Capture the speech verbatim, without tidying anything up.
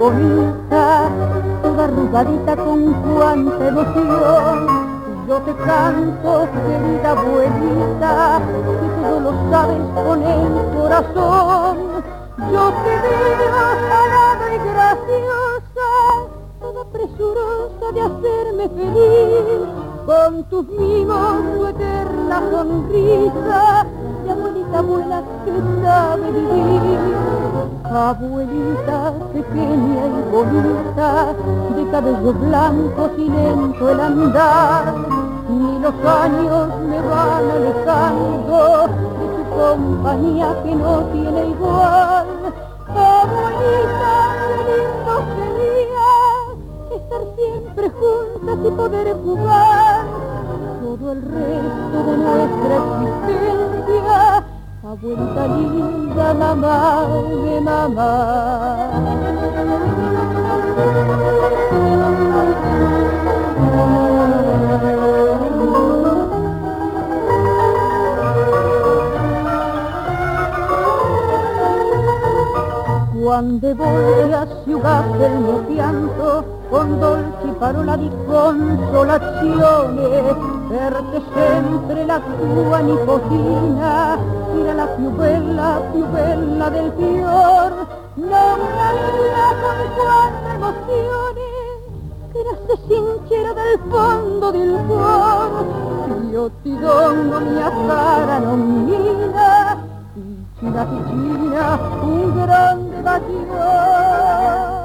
bonita, toda arrugadita con cuánta emoción. Yo te canto, querida abuelita, que todo lo sabes con el corazón. Yo te veo salada y graciosa, toda presurosa de hacerme feliz, con tus mimos, tu eterna sonrisa, de abuelita buena que sabe vivir. Abuelita pequeña y bonita, de cabello blanco y lento el andar, ni los años me van alejando de tu compañía que no tiene igual. Abuelita, qué lindo sería estar siempre juntas y poder jugar todo el resto de nuestra existencia. Abuelita linda, mamá de mamá. Quando voglio asciugare il mio pianto con dolci parola di consolazione, perché sempre la tua nipotina era la più bella, più bella del fior. Non capirà con quanta emozione che nasse sincera dal fondo del cuore. Io ti dono mia cara nonnina, piccina piccina, un grande bacio.